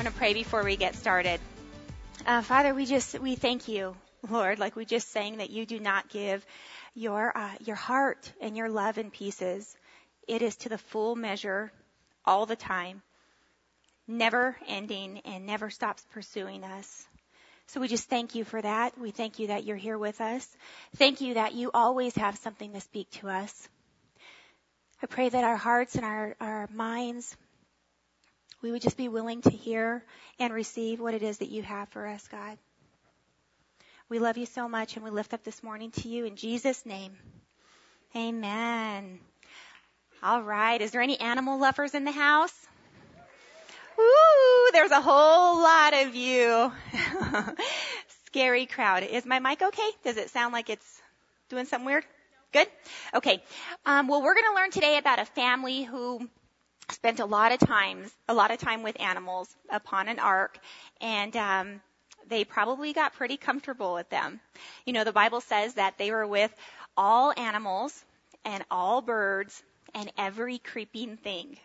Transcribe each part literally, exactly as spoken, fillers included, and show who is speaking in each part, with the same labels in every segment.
Speaker 1: going to pray before we get started. Uh, Father, we just, we thank you, Lord, like we just sang that you do not give your, uh, your heart and your love in pieces. It is to the full measure all the time, never ending and never stops pursuing us. So we just thank you for that. We thank you that you're here with us. Thank you that you always have something to speak to us. I pray that our hearts and our, our minds, we would just be willing to hear and receive what it is that you have for us, God. We love you so much, and we lift up this morning to you in Jesus' name. Amen. All right. Is there any animal lovers in the house? Ooh, there's a whole lot of you. Scary crowd. Is my mic okay? Does it sound like it's doing something weird? Good? Okay. Um, well, we're going to learn today about a family who spent a lot of times, a lot of time with animals upon an ark, and um, they probably got pretty comfortable with them. You know, the Bible says that they were with all animals and all birds and every creeping thing.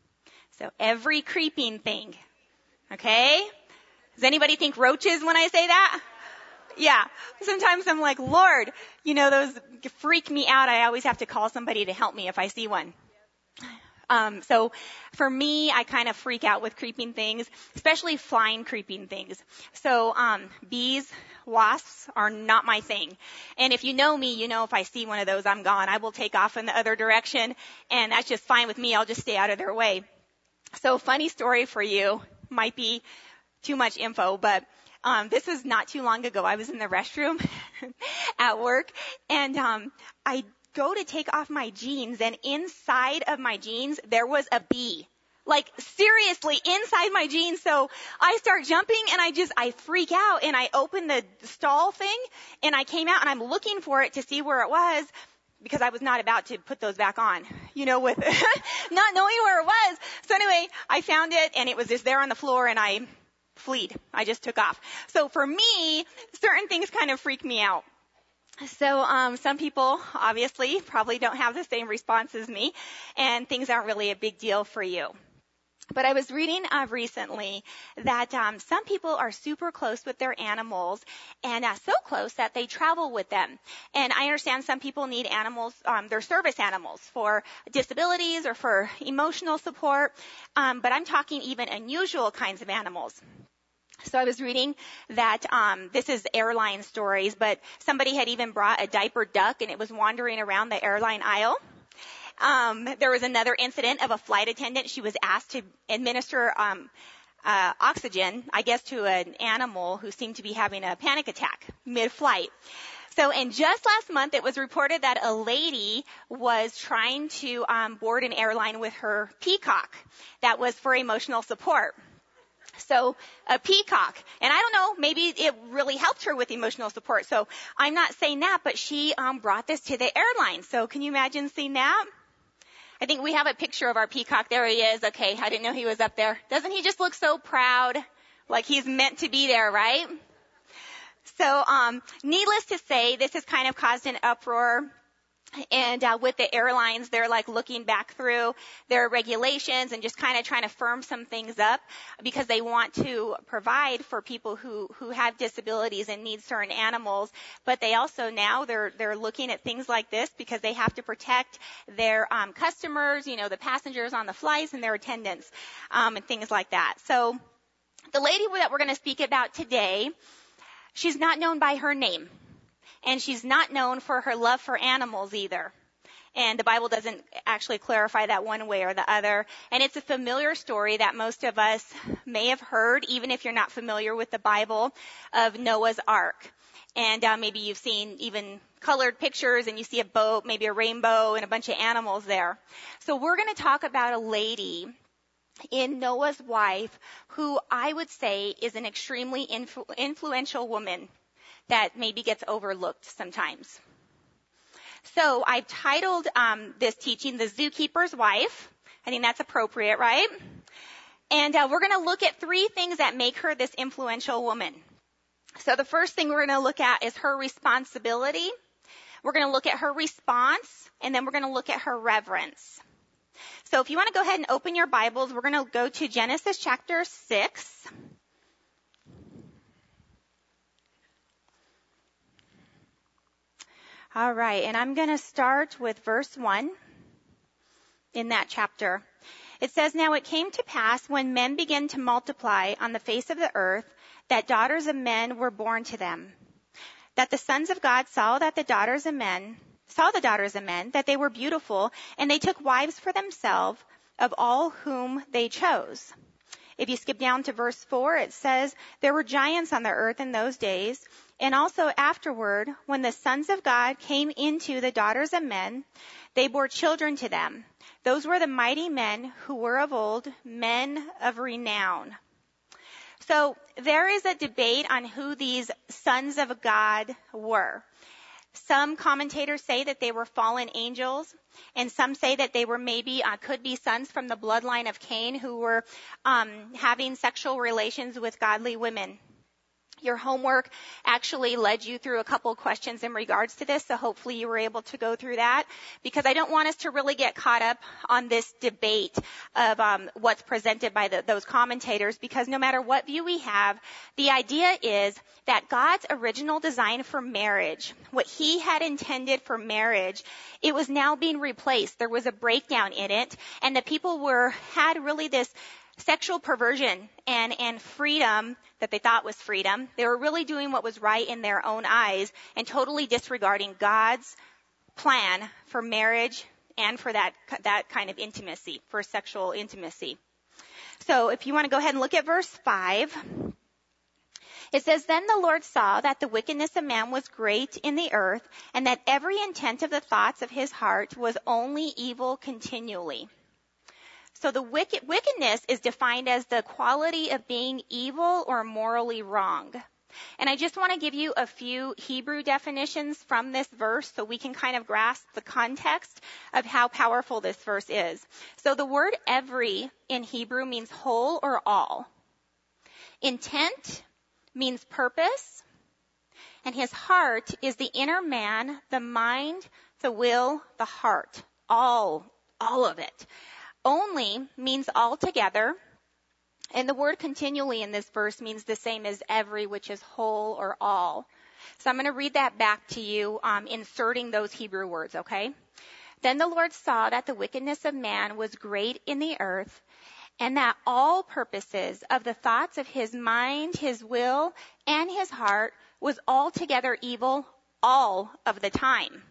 Speaker 1: So every creeping thing. Okay? Does anybody think roaches when I say that? Yeah. Sometimes I'm like, Lord, you know, those freak me out. I always have to call somebody to help me if I see one. Um, so for me, I kind of freak out with creeping things, especially flying creeping things. So, um, bees, wasps are not my thing. And if you know me, you know if I see one of those, I'm gone. I will take off in the other direction, and that's just fine with me. I'll just stay out of their way. So funny story for you, might be too much info, but um, this was not too long ago. I was in the restroom at work, and um, I go to take off my jeans, and inside of my jeans, there was a bee. Like, seriously, inside my jeans. So I start jumping, and I just, I freak out, and I open the stall thing, and I came out, and I'm looking for it to see where it was, because I was not about to put those back on, you know, with not knowing where it was. So anyway, I found it, and it was just there on the floor, and I fleed. I just took off. So for me, certain things kind of freak me out. So um, some people, obviously, probably don't have the same response as me, and things aren't really a big deal for you. But I was reading uh, recently that um, some people are super close with their animals, and uh, so close that they travel with them. And I understand some people need animals, um, their service animals, for disabilities or for emotional support. Um, but I'm talking even unusual kinds of animals. So I was reading that um, this is airline stories, but somebody had even brought a diaper duck, and it was wandering around the airline aisle. Um, there was another incident of a flight attendant. She was asked to administer um, uh, oxygen, I guess, to an animal who seemed to be having a panic attack mid-flight. So, and just last month, it was reported that a lady was trying to um, board an airline with her peacock that was for emotional support. So a peacock, and I don't know, maybe it really helped her with emotional support. So I'm not saying that, but she um, brought this to the airline. So can you imagine seeing that? I think we have a picture of our peacock. There he is. Okay, I didn't know he was up there. Doesn't he just look so proud, like he's meant to be there, right? So um, needless to say, this has kind of caused an uproar. And uh, with the airlines, they're like looking back through their regulations and just kind of trying to firm some things up because they want to provide for people who, who have disabilities and need certain animals. But they also now they're they're looking at things like this because they have to protect their um, customers, you know, the passengers on the flights and their attendants um, and things like that. So the lady that we're going to speak about today, she's not known by her name. And she's not known for her love for animals either. And the Bible doesn't actually clarify that one way or the other. And it's a familiar story that most of us may have heard, even if you're not familiar with the Bible, of Noah's Ark. And uh, maybe you've seen even colored pictures and you see a boat, maybe a rainbow and a bunch of animals there. So we're going to talk about a lady in Noah's wife who I would say is an extremely influ- influential woman that maybe gets overlooked sometimes. So I've titled um, this teaching, The Zookeeper's Wife. I think that's appropriate, right? And uh, we're going to look at three things that make her this influential woman. So the first thing we're going to look at is her responsibility. We're going to look at her response, and then we're going to look at her reverence. So if you want to go ahead and open your Bibles, we're going to go to Genesis chapter six. All right, and I'm going to start with verse one in that chapter. It says, "Now it came to pass when men began to multiply on the face of the earth, that daughters of men were born to them. That the sons of God saw that the daughters of men, saw the daughters of men, that they were beautiful, and they took wives for themselves of all whom they chose." If you skip down to verse four, it says, "There were giants on the earth in those days, and also afterward, when the sons of God came into the daughters of men, they bore children to them. Those were the mighty men who were of old, men of renown." So there is a debate on who these sons of God were. Some commentators say that they were fallen angels, and some say that they were maybe, uh, could be sons from the bloodline of Cain who were um, having sexual relations with godly women. Your homework actually led you through a couple questions in regards to this, so hopefully you were able to go through that, because I don't want us to really get caught up on this debate of um, what's presented by the, those commentators, because no matter what view we have, the idea is that God's original design for marriage, what he had intended for marriage, it was now being replaced. There was a breakdown in it, and the people were had really this sexual perversion and, and freedom that they thought was freedom. They were really doing what was right in their own eyes and totally disregarding God's plan for marriage and for that, that kind of intimacy, for sexual intimacy. So if you want to go ahead and look at verse five, it says, "Then the Lord saw that the wickedness of man was great in the earth, and that every intent of the thoughts of his heart was only evil continually." So the wicked, wickedness is defined as the quality of being evil or morally wrong. And I just want to give you a few Hebrew definitions from this verse so we can kind of grasp the context of how powerful this verse is. So the word every in Hebrew means whole or all. Intent means purpose. And his heart is the inner man, the mind, the will, the heart. All, all of it. Only means altogether, and the word continually in this verse means the same as every, which is whole or all. So I'm going to read that back to you, um, inserting those Hebrew words, okay? "Then the Lord saw that the wickedness of man was great in the earth, and that all purposes of the thoughts of his mind, his will, and his heart was altogether evil all of the time."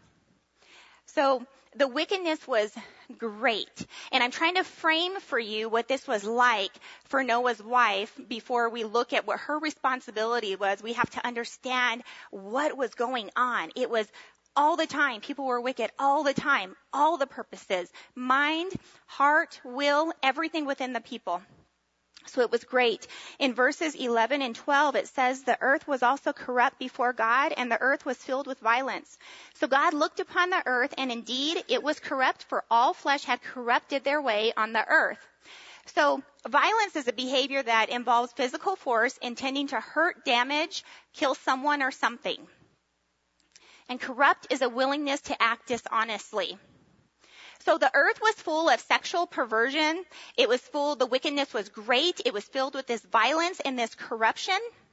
Speaker 1: So the wickedness was great. And I'm trying to frame for you what this was like for Noah's wife before we look at what her responsibility was. We have to understand what was going on. It was all the time. People were wicked all the time. All the purposes. Mind, heart, will, everything within the people. So it was great. In verses eleven and twelve, it says, "The earth was also corrupt before God, and the earth was filled with violence. So God looked upon the earth, and indeed it was corrupt, for all flesh had corrupted their way on the earth." So violence is a behavior that involves physical force intending to hurt, damage, kill someone or something. And corrupt is a willingness to act dishonestly. So the earth was full of sexual perversion. It was full, the wickedness was great. It was filled with this violence and this corruption.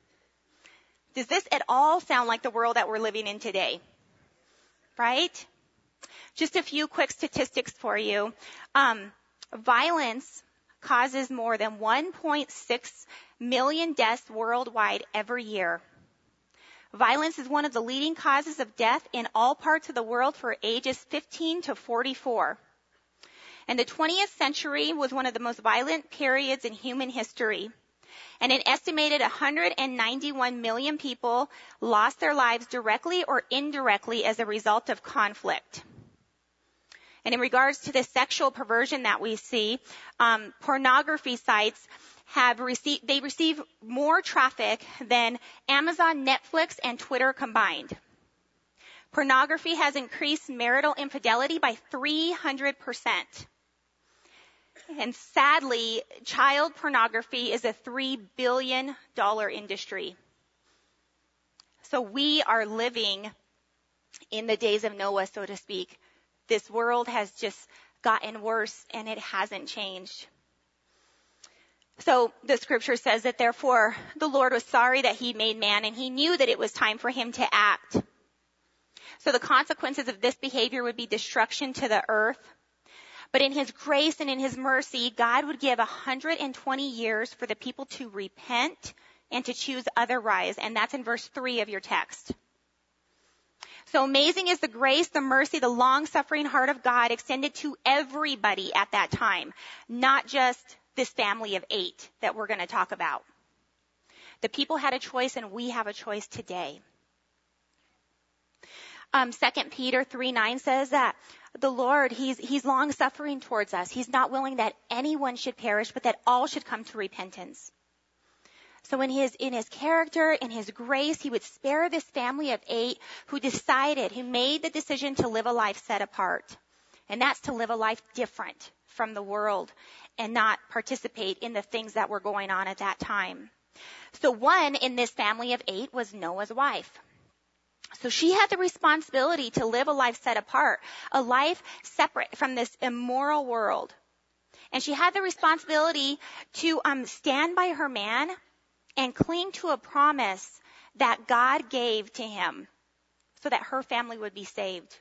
Speaker 1: Does this at all sound like the world that we're living in today? Right? Just a few quick statistics for you. Um, violence causes more than one point six million deaths worldwide every year. Violence is one of the leading causes of death in all parts of the world for ages fifteen to forty-four. And the twentieth century was one of the most violent periods in human history. And an estimated one hundred ninety-one million people lost their lives directly or indirectly as a result of conflict. And in regards to the sexual perversion that we see, um, pornography sites have received, they receive more traffic than Amazon, Netflix, and Twitter combined. Pornography has increased marital infidelity by three hundred percent. And sadly, child pornography is a three billion dollars industry. So we are living in the days of Noah, so to speak. This world has just gotten worse and it hasn't changed. So the scripture says that therefore the Lord was sorry that he made man, and he knew that it was time for him to act. So the consequences of this behavior would be destruction to the earth. But in his grace and in his mercy, God would give one hundred twenty years for the people to repent and to choose otherwise. And that's in verse three of your text. So amazing is the grace, the mercy, the long-suffering heart of God extended to everybody at that time, not just this family of eight that we're going to talk about. The people had a choice, and we have a choice today. Um, Second Peter three nine says that the Lord, he's, he's long-suffering towards us. He's not willing that anyone should perish, but that all should come to repentance. So in his, in his character, in his grace, he would spare this family of eight who decided, who made the decision to live a life set apart. And that's to live a life different from the world and not participate in the things that were going on at that time. So one in this family of eight was Noah's wife. So she had the responsibility to live a life set apart, a life separate from this immoral world. And she had the responsibility to um, stand by her man and cling to a promise that God gave to him so that her family would be saved.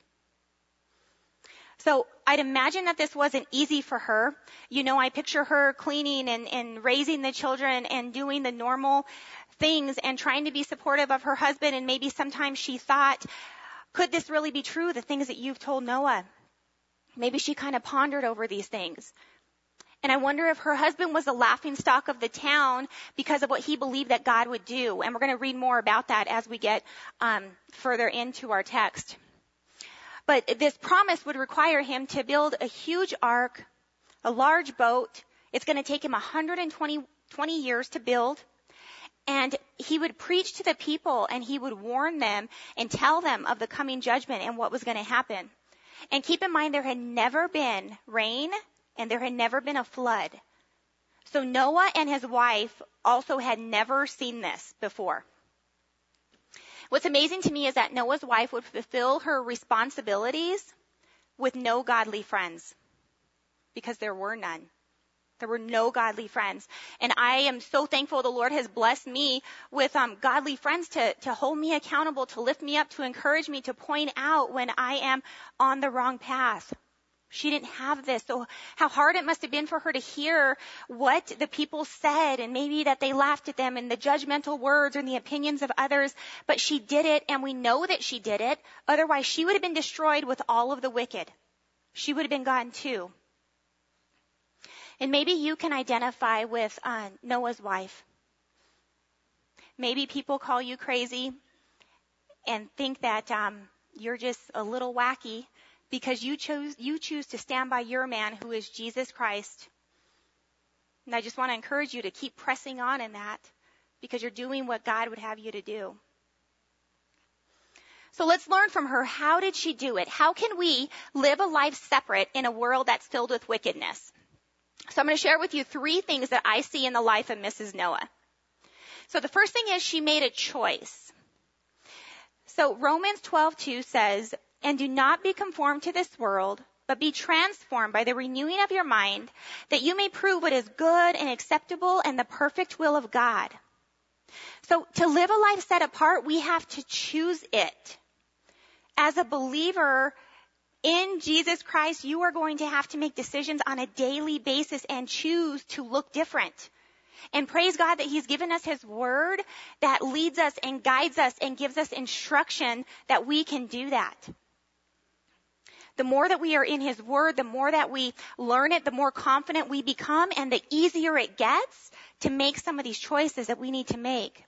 Speaker 1: So I'd imagine that this wasn't easy for her. You know, I picture her cleaning and, and raising the children and doing the normal things and trying to be supportive of her husband. And maybe sometimes she thought, could this really be true, the things that you've told Noah? Maybe she kind of pondered over these things. And I wonder if her husband was the laughingstock of the town because of what he believed that God would do. And we're going to read more about that as we get um, further into our text. But this promise would require him to build a huge ark, a large boat. It's going to take him one hundred twenty years to build. And he would preach to the people, and he would warn them and tell them of the coming judgment and what was going to happen. And keep in mind, there had never been rain, and there had never been a flood. So Noah and his wife also had never seen this before. What's amazing to me is that Noah's wife would fulfill her responsibilities with no godly friends, because there were none. There were no godly friends. And I am so thankful the Lord has blessed me with um, godly friends to, to hold me accountable, to lift me up, to encourage me, to point out when I am on the wrong path. She didn't have this. So how hard it must have been for her to hear what the people said, and maybe that they laughed at them and the judgmental words and the opinions of others. But she did it, and we know that she did it. Otherwise, she would have been destroyed with all of the wicked. She would have been gone too. And maybe you can identify with uh, Noah's wife. Maybe people call you crazy and think that um, you're just a little wacky because you chose you choose to stand by your man, who is Jesus Christ. And I just want to encourage you to keep pressing on in that, because you're doing what God would have you to do. So let's learn from her. How did she do it? How can we live a life separate in a world that's filled with wickedness? So I'm going to share with you three things that I see in the life of Missus Noah. So the first thing is she made a choice. So Romans twelve two says, "And do not be conformed to this world, but be transformed by the renewing of your mind, that you may prove what is good and acceptable and the perfect will of God." So to live a life set apart, we have to choose it. As a believer in Jesus Christ, you are going to have to make decisions on a daily basis and choose to look different. And praise God that He's given us His Word that leads us and guides us and gives us instruction that we can do that. The more that we are in His Word, the more that we learn it, the more confident we become, and the easier it gets to make some of these choices that we need to make.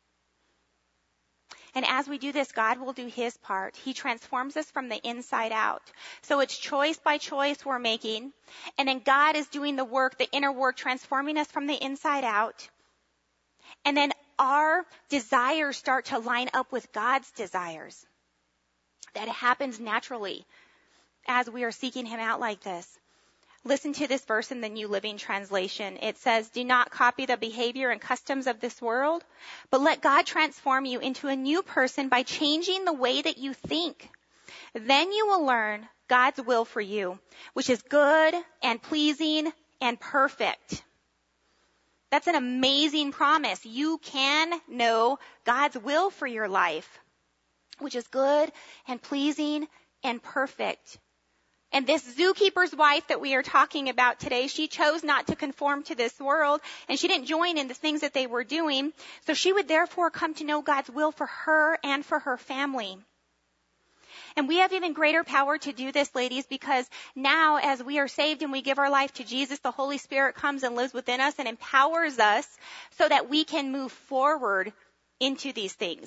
Speaker 1: And as we do this, God will do His part. He transforms us from the inside out. So it's choice by choice we're making. And then God is doing the work, the inner work, transforming us from the inside out. And then our desires start to line up with God's desires. That happens naturally as we are seeking Him out like this. Listen to this verse in the New Living Translation. It says, "Do not copy the behavior and customs of this world, but let God transform you into a new person by changing the way that you think. Then you will learn God's will for you, which is good and pleasing and perfect. That's an amazing promise. You can know God's will for your life, which is good and pleasing and perfect. And this zookeeper's wife that we are talking about today, she chose not to conform to this world, and she didn't join in the things that they were doing. So she would therefore come to know God's will for her and for her family. And we have even greater power to do this, ladies, because now as we are saved and we give our life to Jesus, the Holy Spirit comes and lives within us and empowers us so that we can move forward into these things.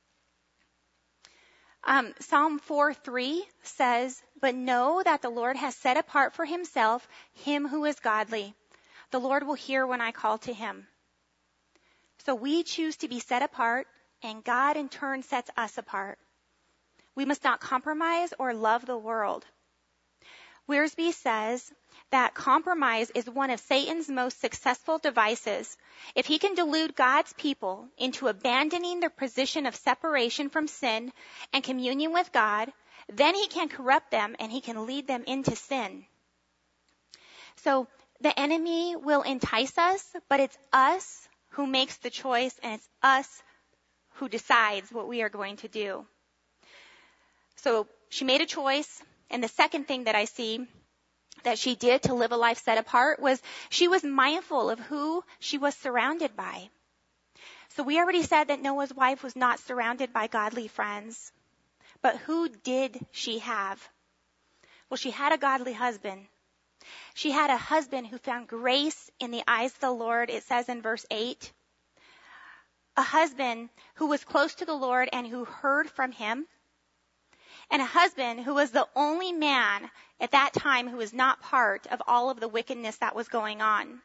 Speaker 1: Um, Psalm four three says, "But know that the Lord has set apart for himself him who is godly. The Lord will hear when I call to him." So we choose to be set apart, and God in turn sets us apart. We must not compromise or love the world. Wiersbe says that compromise is one of Satan's most successful devices. If he can delude God's people into abandoning their position of separation from sin and communion with God, then he can corrupt them and he can lead them into sin. So the enemy will entice us, but it's us who makes the choice, and it's us who decides what we are going to do. So she made a choice, and the second thing that I see that she did to live a life set apart was she was mindful of who she was surrounded by. So we already said that Noah's wife was not surrounded by godly friends. But who did she have? Well, she had a godly husband. She had a husband who found grace in the eyes of the Lord, it says in verse eight. A husband who was close to the Lord and who heard from him. And a husband who was the only man at that time who was not part of all of the wickedness that was going on.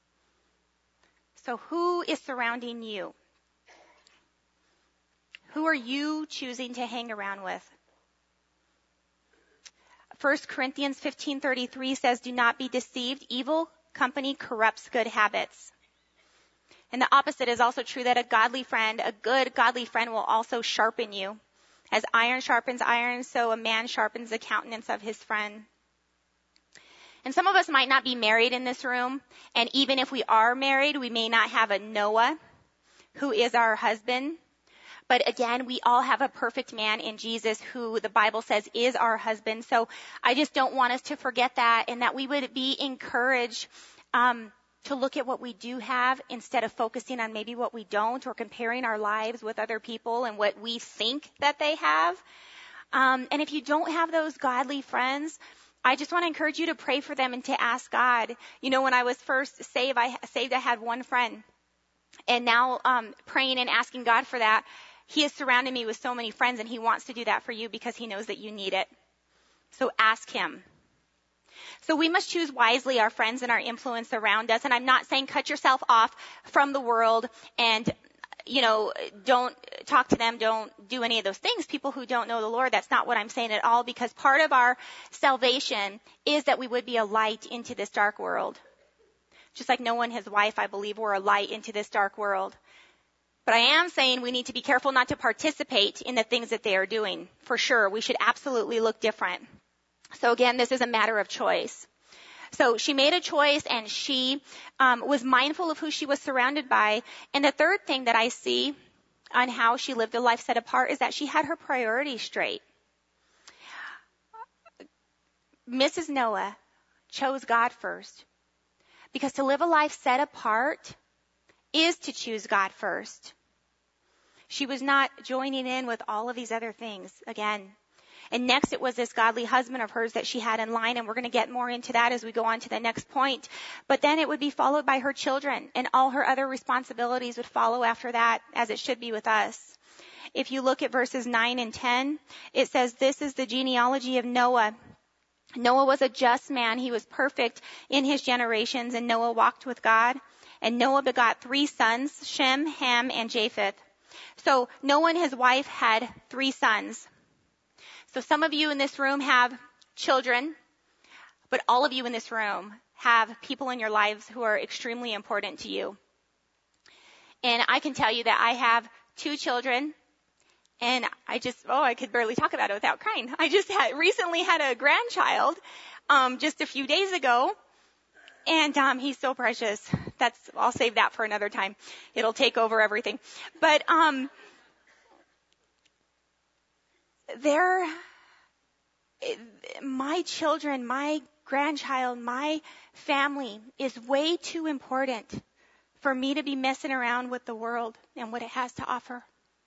Speaker 1: So who is surrounding you? Who are you choosing to hang around with? First Corinthians fifteen thirty-three says, "Do not be deceived. Evil company corrupts good habits." And the opposite is also true, that a godly friend, a good godly friend will also sharpen you. As iron sharpens iron, so a man sharpens the countenance of his friend. And some of us might not be married in this room, and even if we are married, we may not have a Noah who is our husband. But again, we all have a perfect man in Jesus who the Bible says is our husband. So I just don't want us to forget that, and that we would be encouraged um, to look at what we do have instead of focusing on maybe what we don't, or comparing our lives with other people and what we think that they have. Um, and if you don't have those godly friends, I just want to encourage you to pray for them and to ask God. You know, when I was first saved, I saved, I had one friend. And now um, praying and asking God for that, he has surrounded me with so many friends, and he wants to do that for you because he knows that you need it. So ask him. So we must choose wisely our friends and our influence around us. And I'm not saying cut yourself off from the world and, you know, don't talk to them, don't do any of those things. People who don't know the Lord, that's not what I'm saying at all, because part of our salvation is that we would be a light into this dark world. Just like Noah and his wife, I believe, were a light into this dark world. But I am saying we need to be careful not to participate in the things that they are doing. For sure, we should absolutely look different. So again, this is a matter of choice. So she made a choice, and she um, was mindful of who she was surrounded by. And the third thing that I see on how she lived a life set apart is that she had her priorities straight. Missus Noah chose God first, because to live a life set apart is to choose God first. She was not joining in with all of these other things again. And next it was this godly husband of hers that she had in line, and we're going to get more into that as we go on to the next point. But then it would be followed by her children, and all her other responsibilities would follow after that, as it should be with us. If you look at verses nine and ten, it says, "This is the genealogy of Noah. Noah was a just man. He was perfect in his generations, and Noah walked with God. And Noah begot three sons, Shem, Ham, and Japheth." So Noah and his wife had three sons. So some of you in this room have children, but all of you in this room have people in your lives who are extremely important to you. And I can tell you that I have two children, And I just, oh, I could barely talk about it without crying. I just had recently had a grandchild, um, just a few days ago. And, um, he's so precious. That's, I'll save that for another time. It'll take over everything. But, um, they're, my children, my grandchild, my family is way too important for me to be messing around with the world and what it has to offer.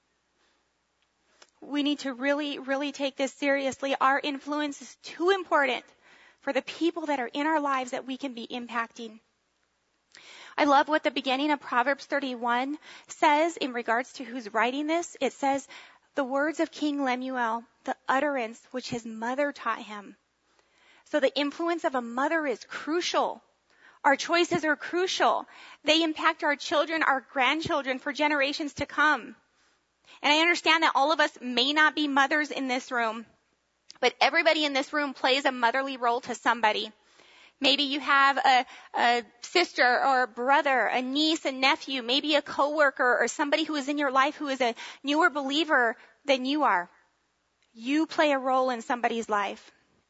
Speaker 1: We need to really, really take this seriously. Our influence is too important for the people that are in our lives that we can be impacting. I love what the beginning of Proverbs thirty-one says in regards to who's writing this. It says, the words of King Lemuel, the utterance which his mother taught him. So the influence of a mother is crucial. Our choices are crucial. They impact our children, our grandchildren for generations to come. And I understand that all of us may not be mothers in this room, but everybody in this room plays a motherly role to somebody. Maybe you have a, a sister or a brother, a niece, a nephew, maybe a coworker or somebody who is in your life who is a newer believer than you are. You play a role in somebody's life.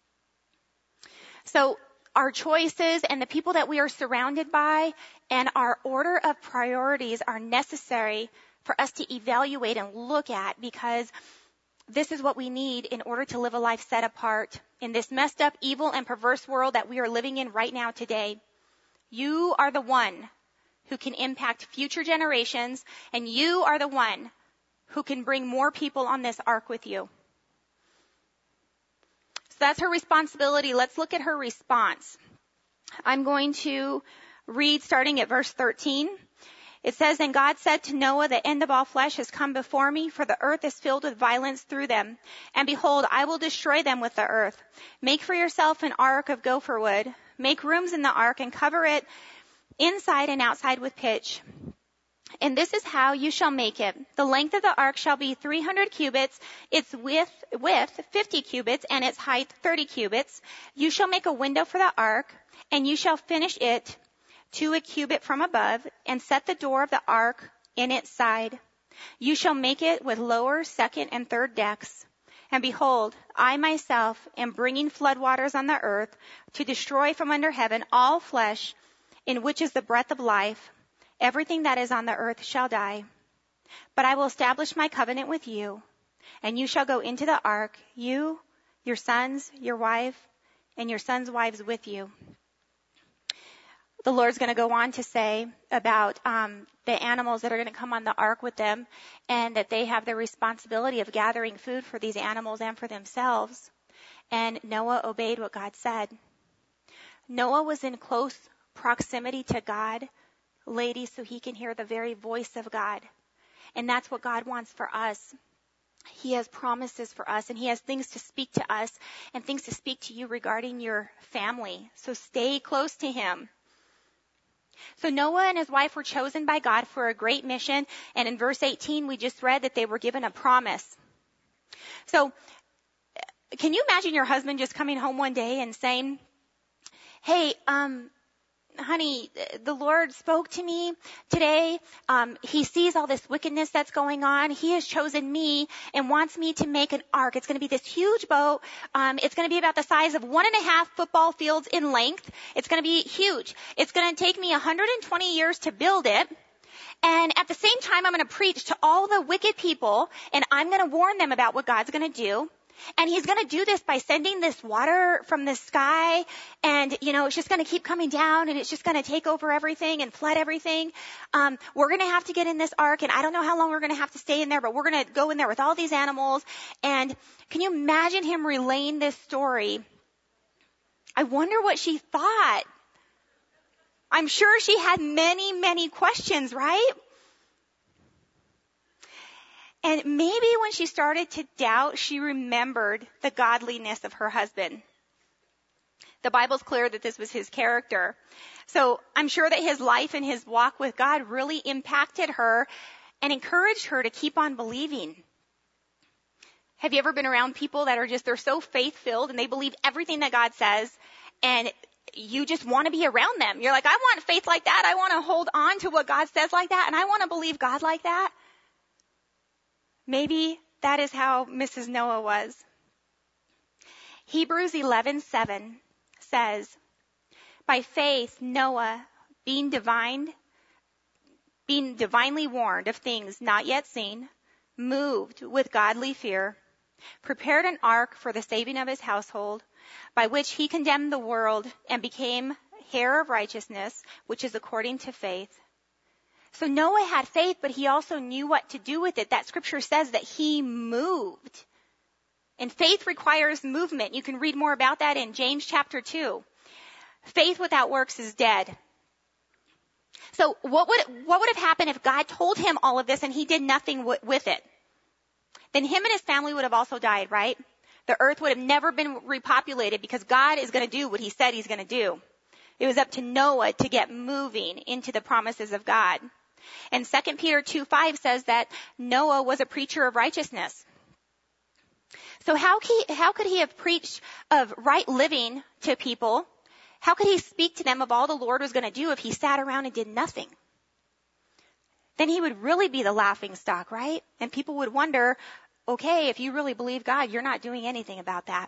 Speaker 1: So our choices and the people that we are surrounded by and our order of priorities are necessary for us to evaluate and look at, because this is what we need in order to live a life set apart in this messed up, evil, and perverse world that we are living in right now today. You are the one who can impact future generations, and you are the one who can bring more people on this ark with you. So that's her responsibility. Let's look at her response. I'm going to read starting at verse thirteen. It says, and God said to Noah, the end of all flesh has come before me, for the earth is filled with violence through them. And behold, I will destroy them with the earth. Make for yourself an ark of gopher wood. Make rooms in the ark and cover it inside and outside with pitch. And this is how you shall make it. The length of the ark shall be three hundred cubits, its width, width fifty cubits, and its height thirty cubits. You shall make a window for the ark, and you shall finish it to a cubit from above, and set the door of the ark in its side. You shall make it with lower, second, and third decks. And behold, I myself am bringing floodwaters on the earth to destroy from under heaven all flesh, in which is the breath of life. Everything that is on the earth shall die. But I will establish my covenant with you, and you shall go into the ark, you, your sons, your wife, and your sons' wives with you. The Lord's going to go on to say about um, the animals that are going to come on the ark with them, and that they have the responsibility of gathering food for these animals and for themselves. And Noah obeyed what God said. Noah was in close proximity to God, ladies, so he can hear the very voice of God. And that's what God wants for us. He has promises for us, and he has things to speak to us and things to speak to you regarding your family. So stay close to him. So Noah and his wife were chosen by God for a great mission. And in verse eighteen, we just read that they were given a promise. So can you imagine your husband just coming home one day and saying, hey, um, honey, the Lord spoke to me today. Um, he sees all this wickedness that's going on. He has chosen me and wants me to make an ark. It's going to be this huge boat. Um, it's going to be about the size of one and a half football fields in length. It's going to be huge. It's going to take me one hundred twenty years to build it. And at the same time, I'm going to preach to all the wicked people, and I'm going to warn them about what God's going to do. And he's going to do this by sending this water from the sky, and, you know, it's just going to keep coming down, and it's just going to take over everything and flood everything. Um, we're going to have to get in this ark, and I don't know how long we're going to have to stay in there, but we're going to go in there with all these animals. And can you imagine him relaying this story? I wonder what she thought. I'm sure she had many, many questions, right? And maybe when she started to doubt, she remembered the godliness of her husband. The Bible's clear that this was his character. So I'm sure that his life and his walk with God really impacted her and encouraged her to keep on believing. Have you ever been around people that are just, they're so faith-filled and they believe everything that God says, and you just want to be around them? You're like, I want faith like that. I want to hold on to what God says like that, and I want to believe God like that. Maybe that is how Missus Noah was. Hebrews eleven seven says, by faith Noah, being divine, being divinely warned of things not yet seen, moved with godly fear, prepared an ark for the saving of his household, by which he condemned the world and became heir of righteousness, which is according to faith. So Noah had faith, but he also knew what to do with it. That scripture says that he moved. And faith requires movement. You can read more about that in James chapter two. Faith without works is dead. So what would, what would have happened if God told him all of this and he did nothing w- with it? Then him and his family would have also died, right? The earth would have never been repopulated because God is going to do what he said he's going to do. It was up to Noah to get moving into the promises of God. And Second Peter two five says that Noah was a preacher of righteousness. So how, he, how could he have preached of right living to people? How could he speak to them of all the Lord was going to do if he sat around and did nothing? Then he would really be the laughing stock, right? And people would wonder, okay, if you really believe God, you're not doing anything about that.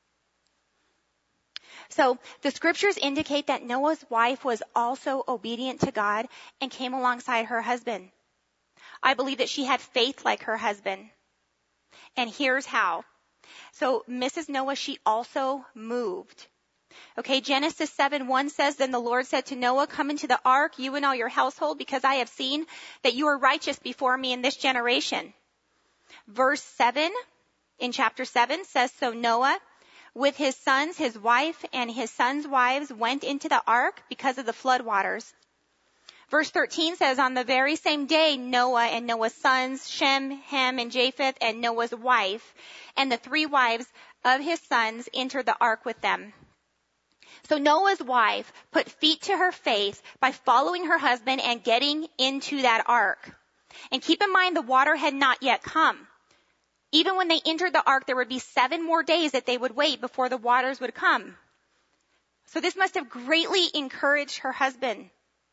Speaker 1: So the scriptures indicate that Noah's wife was also obedient to God and came alongside her husband. I believe that she had faith like her husband. And here's how. So Missus Noah, she also moved. Okay, Genesis seven one says, then the Lord said to Noah, come into the ark, you and all your household, because I have seen that you are righteous before me in this generation. Verse seven in chapter seven says, so Noah, with his sons, his wife, and his sons' wives went into the ark because of the flood waters. Verse thirteen says, on the very same day, Noah and Noah's sons, Shem, Ham, and Japheth, and Noah's wife, and the three wives of his sons entered the ark with them. So Noah's wife put feet to her faith by following her husband and getting into that ark. And keep in mind, the water had not yet come. Even when they entered the ark, there would be seven more days that they would wait before the waters would come. So this must have greatly encouraged her husband.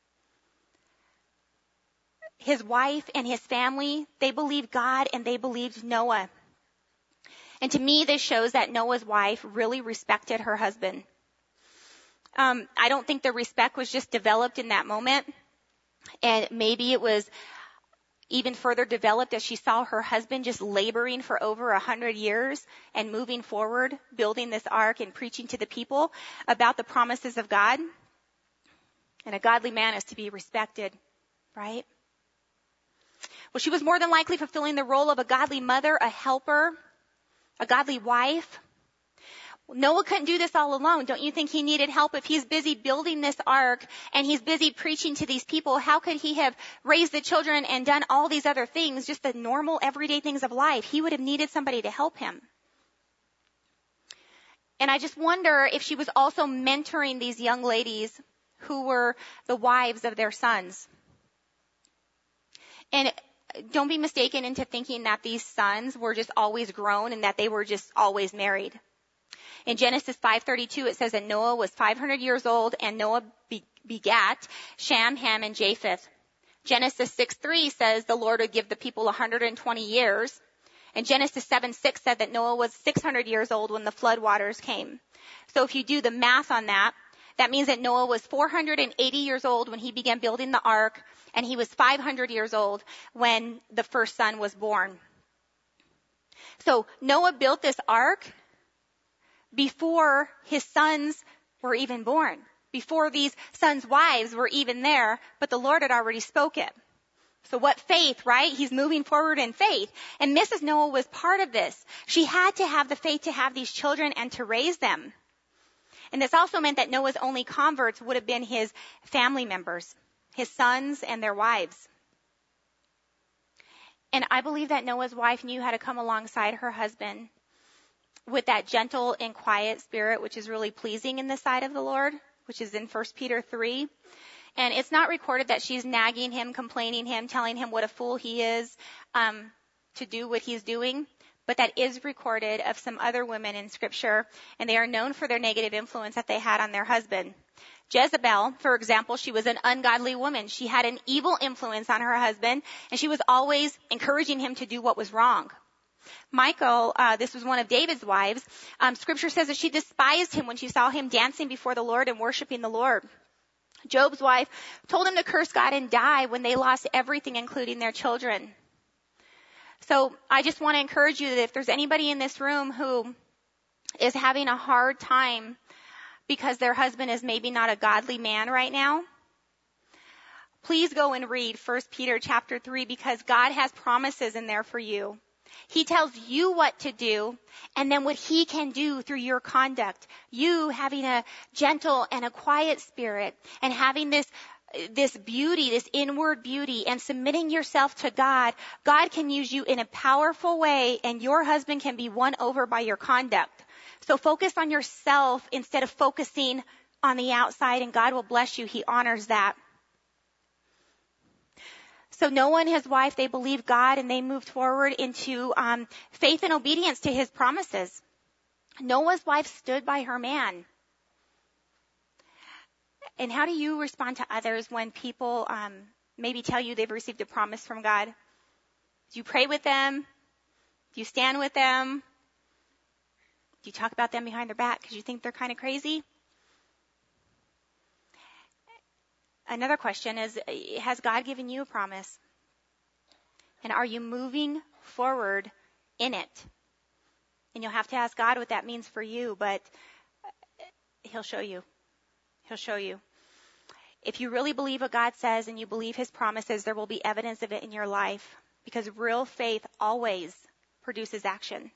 Speaker 1: His wife and his family, they believed God and they believed Noah. And to me, this shows that Noah's wife really respected her husband. Um, I don't think the respect was just developed in that moment. And maybe it was even further developed as she saw her husband just laboring for over a hundred years and moving forward, building this ark and preaching to the people about the promises of God. And a godly man is to be respected, right? Well, she was more than likely fulfilling the role of a godly mother, a helper, a godly wife. Noah couldn't do this all alone. Don't you think he needed help? If he's busy building this ark and he's busy preaching to these people, how could he have raised the children and done all these other things, just the normal everyday things of life? He would have needed somebody to help him. And I just wonder if she was also mentoring these young ladies who were the wives of their sons. And don't be mistaken into thinking that these sons were just always grown and that they were just always married. In Genesis five thirty-two, it says that Noah was five hundred years old and Noah begat Shem, Ham, and Japheth. Genesis six three says the Lord would give the people one hundred twenty years. And Genesis seven six said that Noah was six hundred years old when the flood waters came. So if you do the math on that, that means that Noah was four hundred eighty years old when he began building the ark, and he was five hundred years old when the first son was born. So Noah built this ark before his sons were even born, before these sons' wives were even there, but the Lord had already spoken. So what faith, right? He's moving forward in faith. And Missus Noah was part of this. She had to have the faith to have these children and to raise them. And this also meant that Noah's only converts would have been his family members, his sons and their wives. And I believe that Noah's wife knew how to come alongside her husband with that gentle and quiet spirit, which is really pleasing in the sight of the Lord, which is in First Peter three. And it's not recorded that she's nagging him, complaining him, telling him what a fool he is um, to do what he's doing. But that is recorded of some other women in Scripture, and they are known for their negative influence that they had on their husband. Jezebel, for example, she was an ungodly woman. She had an evil influence on her husband, and she was always encouraging him to do what was wrong. Michal, uh, this was one of David's wives. Um, scripture says that she despised him when she saw him dancing before the Lord and worshiping the Lord. Job's wife told him to curse God and die when they lost everything, including their children. So I just want to encourage you that if there's anybody in this room who is having a hard time because their husband is maybe not a godly man right now, please go and read First Peter chapter three, because God has promises in there for you. He tells you what to do, and then what he can do through your conduct. You having a gentle and a quiet spirit, and having this this beauty, this inward beauty, and submitting yourself to God. God can use you in a powerful way, and your husband can be won over by your conduct. So focus on yourself instead of focusing on the outside, and God will bless you. He honors that. So Noah and his wife, they believed God, and they moved forward into um, faith and obedience to his promises. Noah's wife stood by her man. And how do you respond to others when people um, maybe tell you they've received a promise from God? Do you pray with them? Do you stand with them? Do you talk about them behind their back because you think they're kind of crazy? Another question is, has God given you a promise? And are you moving forward in it? And you'll have to ask God what that means for you, but he'll show you. He'll show you. If you really believe what God says and you believe his promises, there will be evidence of it in your life, because real faith always produces action.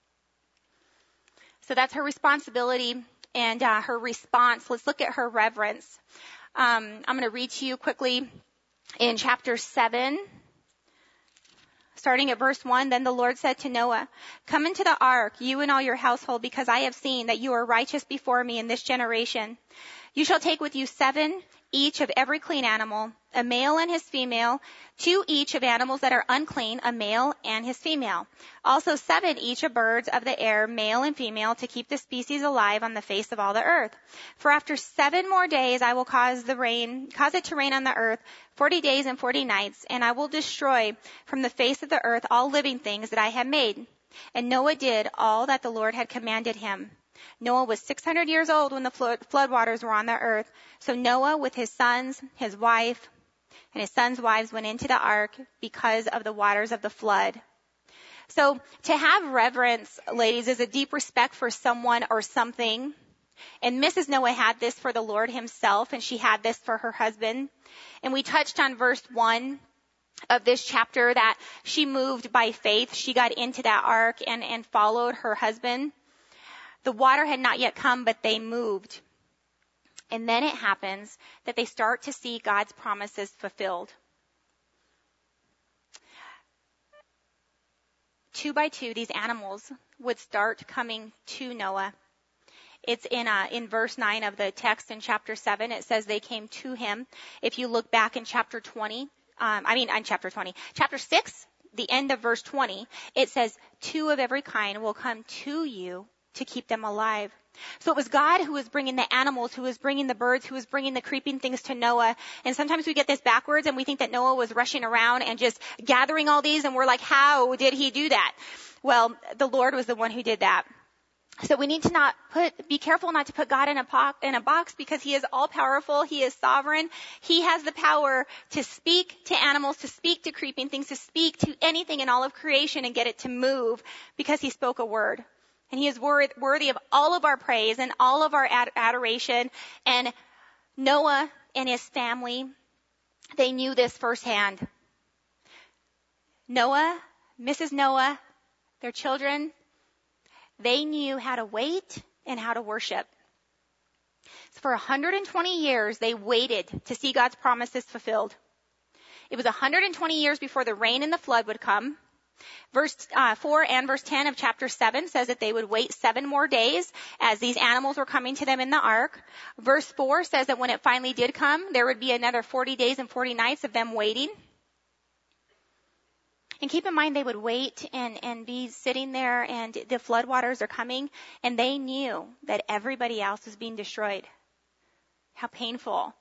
Speaker 1: So that's her responsibility and uh, her response. Let's look at her reverence. Um, I'm going to read to you quickly in chapter seven, starting at verse one. Then the Lord said to Noah, "Come into the ark, you and all your household, because I have seen that you are righteous before me in this generation. You shall take with you seven each of every clean animal, a male and his female, two each of animals that are unclean, a male and his female. Also seven each of birds of the air, male and female, to keep the species alive on the face of all the earth. For after seven more days I will cause the rain, cause it to rain on the earth, forty days and forty nights, and I will destroy from the face of the earth all living things that I have made." And Noah did all that the Lord had commanded him. Noah was six hundred years old when the flood, flood waters were on the earth. So Noah with his sons, his wife, and his sons' wives went into the ark because of the waters of the flood. So to have reverence, ladies, is a deep respect for someone or something. And Missus Noah had this for the Lord himself, and she had this for her husband. And we touched on verse one of this chapter that she moved by faith. She got into that ark and, and followed her husband. The water had not yet come, but they moved. And then it happens that they start to see God's promises fulfilled. Two by two, these animals would start coming to Noah. It's in uh, in verse nine of the text in chapter seven. It says they came to him. If you look back in chapter twenty, um, I mean, in chapter twenty, chapter six, the end of verse twenty, it says, two of every kind will come to you to keep them alive. So it was God who was bringing the animals, who was bringing the birds, who was bringing the creeping things to Noah. And sometimes we get this backwards and we think that Noah was rushing around and just gathering all these, and we're like, how did he do that? Well, the Lord was the one who did that. So we need to not put, be careful not to put God in a, po- in a box, because he is all powerful. He is sovereign. He has the power to speak to animals, to speak to creeping things, to speak to anything in all of creation and get it to move, because he spoke a word. And he is worthy of all of our praise and all of our ad- adoration. And Noah and his family, they knew this firsthand. Noah, Missus Noah, their children, they knew how to wait and how to worship. So for one hundred twenty years, they waited to see God's promises fulfilled. It was one hundred twenty years before the rain and the flood would come. Verse uh, four and verse ten of chapter seven says that they would wait seven more days as these animals were coming to them in the ark. Verse four says that when it finally did come, there would be another forty days and forty nights of them waiting. And keep in mind, they would wait and, and be sitting there, and the floodwaters are coming, and they knew that everybody else was being destroyed. How painful.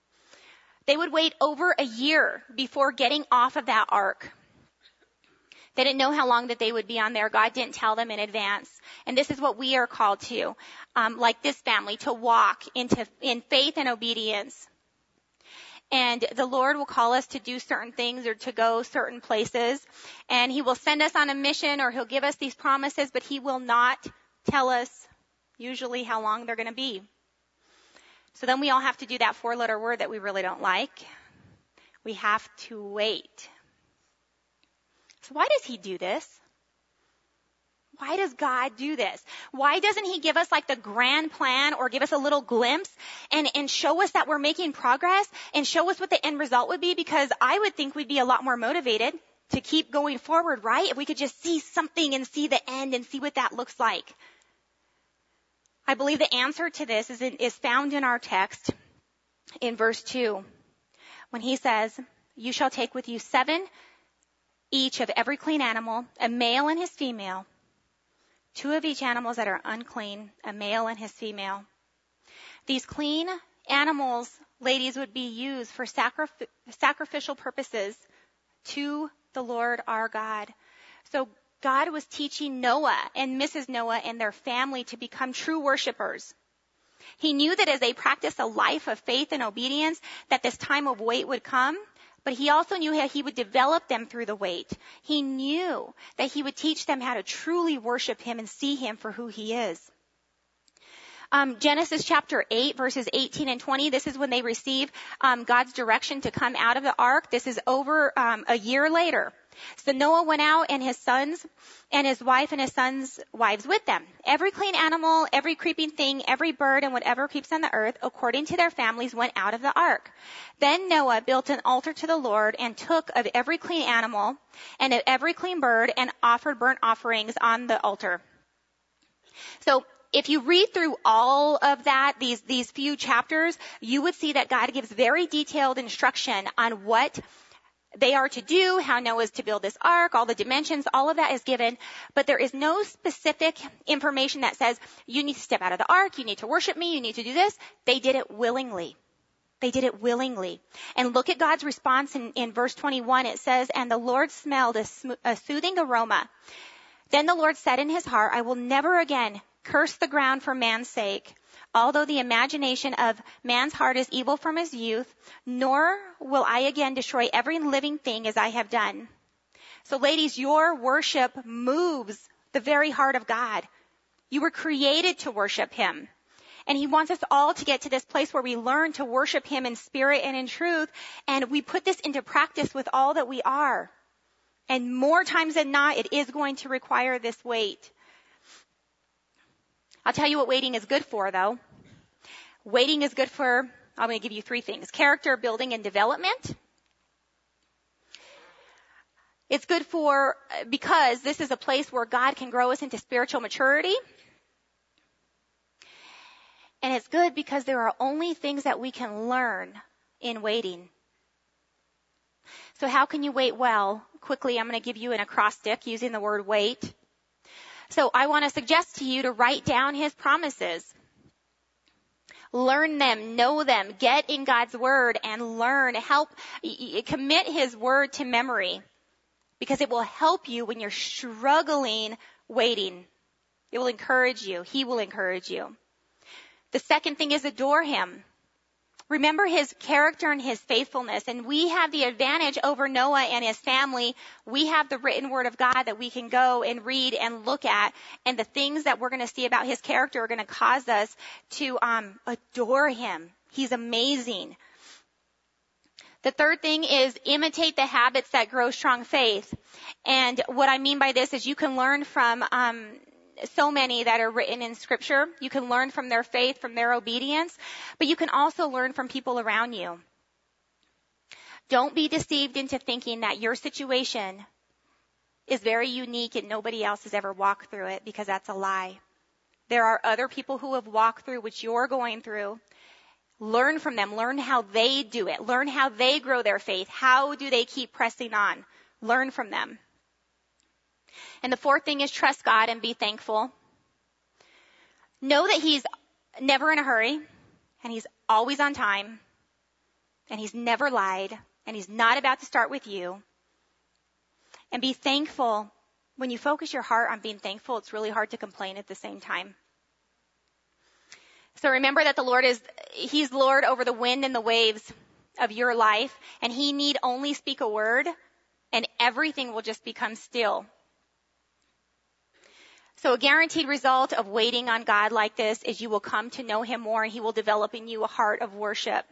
Speaker 1: They would wait over a year before getting off of that ark. They didn't know how long that they would be on there. God didn't tell them in advance. And this is what we are called to, um, like this family, to walk into in faith and obedience. And the Lord will call us to do certain things or to go certain places. And he will send us on a mission, or he'll give us these promises, but he will not tell us usually how long they're going to be. So then we all have to do that four-letter word that we really don't like. We have to wait. So why does he do this? Why does God do this? Why doesn't he give us like the grand plan, or give us a little glimpse and, and show us that we're making progress and show us what the end result would be? Because I would think we'd be a lot more motivated to keep going forward, right? If we could just see something and see the end and see what that looks like. I believe the answer to this is, in, is found in our text in verse two, when he says, "You shall take with you seven each of every clean animal, a male and his female. Two of each animals that are unclean, a male and his female." These clean animals, ladies, would be used for sacrif- sacrificial purposes to the Lord our God. So God was teaching Noah and Missus Noah and their family to become true worshipers. He knew that as they practiced a life of faith and obedience, that this time of wait would come. But he also knew how he would develop them through the wait. He knew that he would teach them how to truly worship him and see him for who he is. Um, Genesis chapter eight, verses eighteen and twenty, this is when they receive um, God's direction to come out of the ark. This is over um, a year later. So Noah went out, and his sons and his wife and his sons' wives with them. Every clean animal, every creeping thing, every bird, and whatever creeps on the earth, according to their families, went out of the ark. Then Noah built an altar to the Lord, and took of every clean animal and of every clean bird, and offered burnt offerings on the altar. So if you read through all of that, these, these few chapters, you would see that God gives very detailed instruction on what they are to do, how Noah is to build this ark, all the dimensions, all of that is given. But there is no specific information that says, you need to step out of the ark, you need to worship me, you need to do this. They did it willingly. They did it willingly. And look at God's response in, in verse twenty-one. It says, "And the Lord smelled a, sm- a soothing aroma. Then the Lord said in his heart, I will never again curse the ground for man's sake. Although the imagination of man's heart is evil from his youth, nor will I again destroy every living thing as I have done." So ladies, your worship moves the very heart of God. You were created to worship him. And he wants us all to get to this place where we learn to worship him in spirit and in truth. And we put this into practice with all that we are. And more times than not, it is going to require this wait. I'll tell you what waiting is good for, though. Waiting is good for, I'm going to give you three things: character building and development. It's good for, because this is a place where God can grow us into spiritual maturity. And it's good because there are only things that we can learn in waiting. So how can you wait well? Quickly, I'm going to give you an acrostic using the word wait. So I want to suggest to you to write down his promises. Learn them, know them, get in God's word and learn, help, commit his word to memory, because it will help you when you're struggling waiting. It will encourage you. He will encourage you. The second thing is adore him. Remember his character and his faithfulness. And we have the advantage over Noah and his family. We have the written word of God that we can go and read and look at. And the things that we're going to see about his character are going to cause us to um, adore him. He's amazing. The third thing is imitate the habits that grow strong faith. And what I mean by this is you can learn from um so many that are written in scripture. You can learn from their faith, from their obedience, but you can also learn from people around you. Don't be deceived into thinking that your situation is very unique and nobody else has ever walked through it, because that's a lie. There are other people who have walked through what you're going through. Learn from them. Learn how they do it. Learn how they grow their faith. How do they keep pressing on? Learn from them. And the fourth thing is trust God and be thankful. Know that he's never in a hurry, and he's always on time, and he's never lied, and he's not about to start with you. And be thankful. When you focus your heart on being thankful, it's really hard to complain at the same time. So remember that the Lord is, He's Lord over the wind and the waves of your life, and He need only speak a word, and everything will just become still. So a guaranteed result of waiting on God like this is you will come to know Him more, and He will develop in you a heart of worship.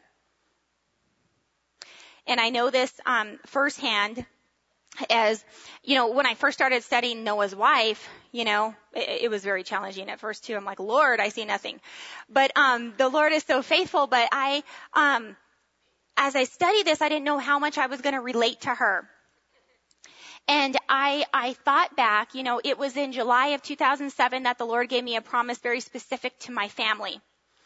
Speaker 1: And I know this um, firsthand. As, you know, when I first started studying Noah's wife, you know, it, it was very challenging at first too. I'm like, Lord, I see nothing. But, um, the Lord is so faithful. But I, um, as I studied this, I didn't know how much I was going to relate to her. And I, I thought back, you know, it was in July of two thousand seven that the Lord gave me a promise very specific to my family.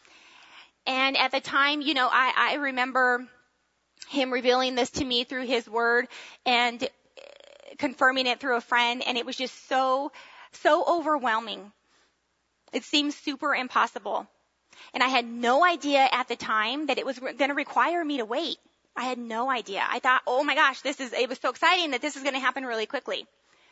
Speaker 1: And at the time, you know, I, I remember Him revealing this to me through His word and confirming it through a friend, and it was just so, so overwhelming. It seemed super impossible. And I had no idea at the time that it was going to require me to wait. I had no idea. I thought, oh my gosh, this is, it was so exciting that this is going to happen really quickly.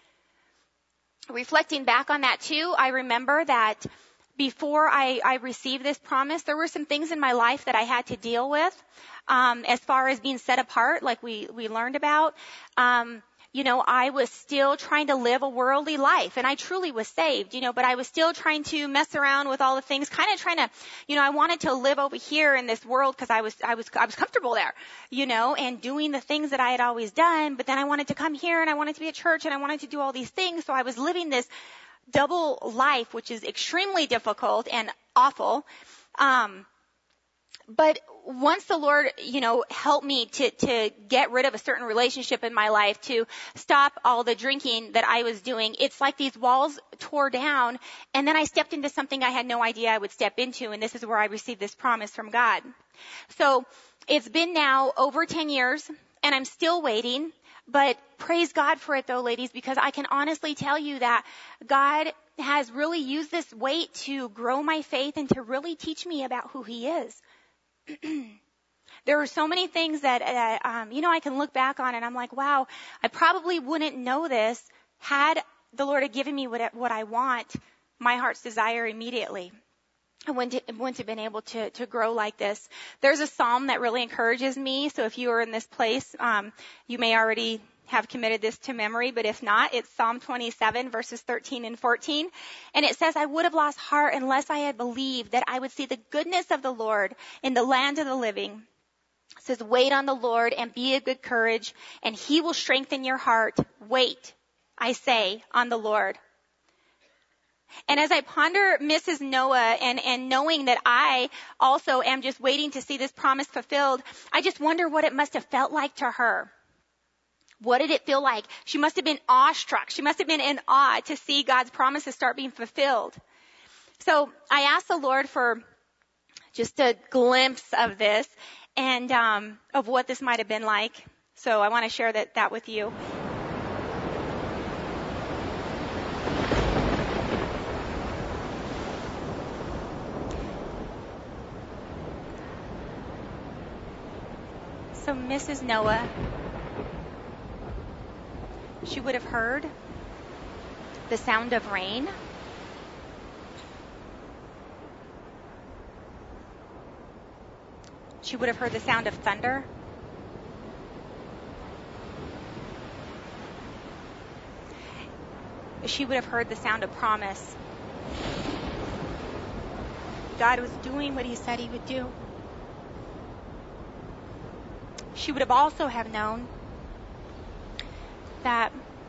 Speaker 1: Reflecting back on that too, I remember that before I, I received this promise, there were some things in my life that I had to deal with, um, as far as being set apart, like we, we learned about. Um, You know, I was still trying to live a worldly life, and I truly was saved, you know, but I was still trying to mess around with all the things, kind of trying to, you know, I wanted to live over here in this world because I was, I was, I was comfortable there, you know, and doing the things that I had always done, but then I wanted to come here and I wanted to be at church and I wanted to do all these things, so I was living this double life, which is extremely difficult and awful. Um, But once the Lord, you know, helped me to, to get rid of a certain relationship in my life, to stop all the drinking that I was doing, it's like these walls tore down, and then I stepped into something I had no idea I would step into, and this is where I received this promise from God. So it's been now over ten years, and I'm still waiting, but praise God for it though, ladies, because I can honestly tell you that God has really used this wait to grow my faith and to really teach me about who He is. There are so many things that, uh, um, you know, I can look back on and I'm like, wow, I probably wouldn't know this had the Lord had given me what, what I want, my heart's desire immediately. I wouldn't, wouldn't have been able to, to grow like this. There's a psalm that really encourages me. So if you are in this place, um, you may already have committed this to memory, but if not, it's Psalm twenty-seven verses thirteen and fourteen. And it says, I would have lost heart unless I had believed that I would see the goodness of the Lord in the land of the living. It says, wait on the Lord and be of good courage, and He will strengthen your heart. Wait, I say, on the Lord. And as I ponder Missus Noah and, and knowing that I also am just waiting to see this promise fulfilled, I just wonder what it must have felt like to her. What did it feel like? She must have been awestruck. She must have been in awe to see God's promises start being fulfilled. So I asked the Lord for just a glimpse of this and um, of what this might have been like. So I want to share that, that with you. So Missus Noah, she would have heard the sound of rain. She would have heard the sound of thunder. She would have heard the sound of promise. God was doing what He said He would do. She would have also have known that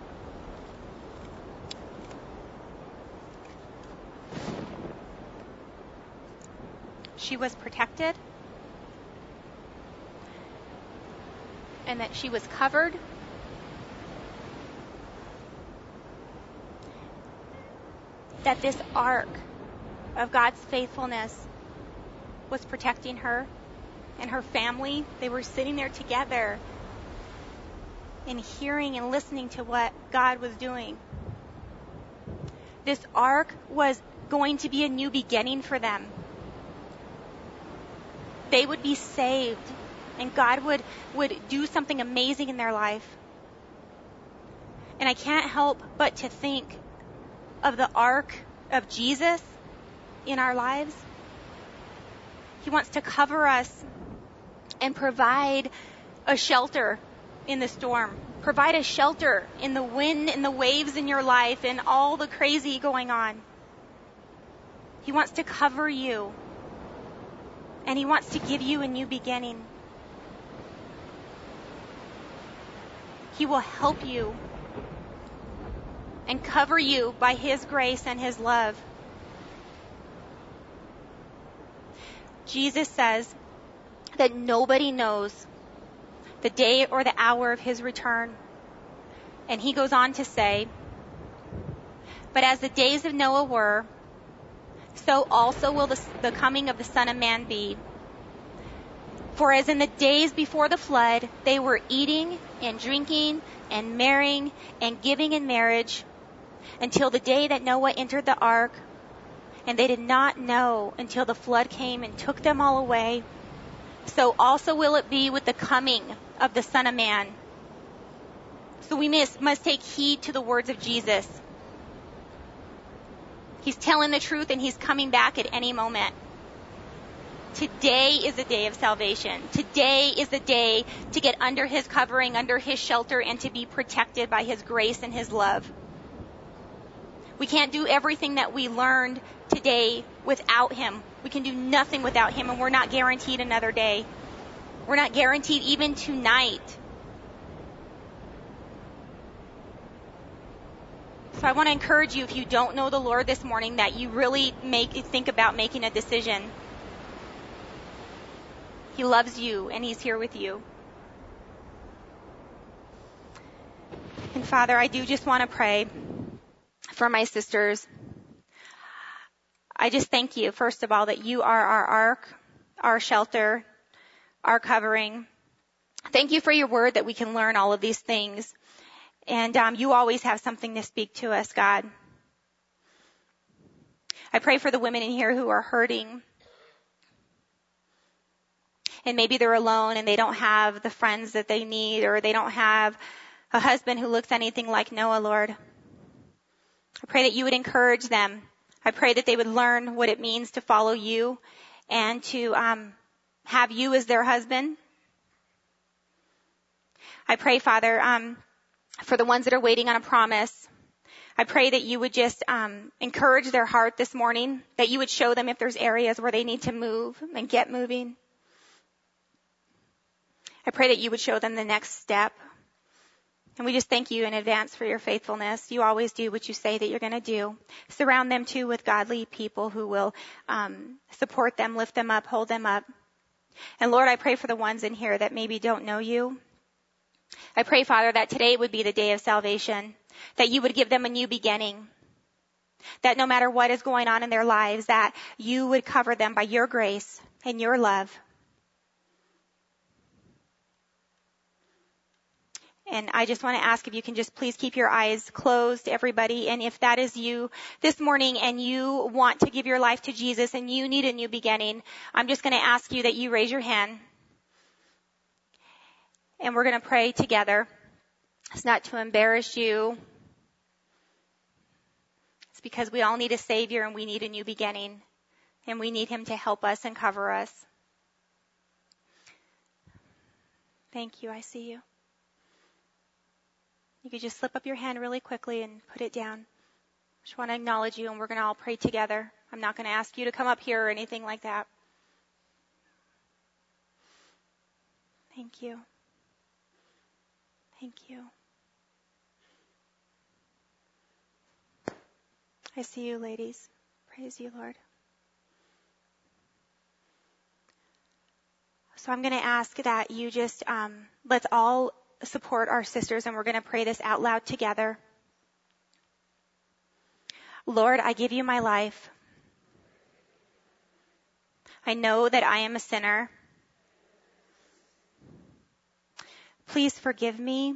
Speaker 1: she was protected and that she was covered, that this ark of God's faithfulness was protecting her and her family. They were sitting there together and hearing and listening to what God was doing. This ark was going to be a new beginning for them. They would be saved, and God would, would do something amazing in their life. And I can't help but to think of the ark of Jesus in our lives. He wants to cover us and provide a shelter in the storm. Provide a shelter in the wind and the waves in your life and all the crazy going on. He wants to cover you. And he wants to give you a new beginning. He will help you and cover you by his grace and his love. Jesus says that nobody knows the day or the hour of his return. And he goes on to say, but as the days of Noah were, so also will the, the coming of the Son of Man be. For as in the days before the flood, they were eating and drinking and marrying and giving in marriage until the day that Noah entered the ark, and they did not know until the flood came and took them all away. So also will it be with the coming of the Son of Man. So we must, must take heed to the words of Jesus. He's telling the truth and he's coming back at any moment. Today is a day of salvation. Today is the day to get under his covering, under his shelter, and to be protected by his grace and his love. We can't do everything that we learned today without him. We can do nothing without him, and we're not guaranteed another day. We're not guaranteed even tonight. So I want to encourage you, if you don't know the Lord this morning, that you really make think about making a decision. He loves you, and he's here with you. And Father, I do just want to pray for my sisters. I just thank you, first of all, that you are our ark, our shelter, our covering. Thank you for your word that we can learn all of these things. And um, you always have something to speak to us, God. I pray for the women in here who are hurting. And maybe they're alone and they don't have the friends that they need, or they don't have a husband who looks anything like Noah, Lord. I pray that you would encourage them. I pray that they would learn what it means to follow you and to um, have you as their husband. I pray, Father, um, for the ones that are waiting on a promise. I pray that you would just um, encourage their heart this morning, that you would show them if there's areas where they need to move and get moving. I pray that you would show them the next step. And we just thank you in advance for your faithfulness. You always do what you say that you're going to do. Surround them, too, with godly people who will um, support them, lift them up, hold them up. And, Lord, I pray for the ones in here that maybe don't know you. I pray, Father, that today would be the day of salvation, that you would give them a new beginning, that no matter what is going on in their lives, that you would cover them by your grace and your love. And I just want to ask if you can just please keep your eyes closed, everybody. And if that is you this morning and you want to give your life to Jesus and you need a new beginning, I'm just going to ask you that you raise your hand. And we're going to pray together. It's not to embarrass you. It's because we all need a Savior and we need a new beginning. And we need him to help us and cover us. Thank you. I see you. You could just slip up your hand really quickly and put it down. Just want to acknowledge you, and we're going to all pray together. I'm not going to ask you to come up here or anything like that. Thank you. Thank you. I see you, ladies. Praise you, Lord. So I'm going to ask that you just, um, let's all support our sisters, and we're going to pray this out loud together. Lord, I give you my life. I know that I am a sinner. Please forgive me.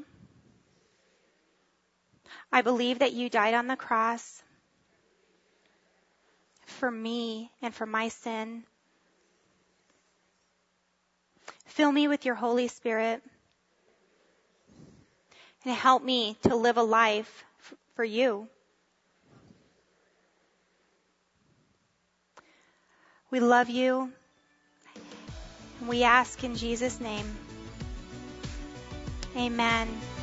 Speaker 1: I believe that you died on the cross for me and for my sin. Fill me with your Holy Spirit. and help me to live a life f- for you. We love you, and we ask in Jesus' name. Amen.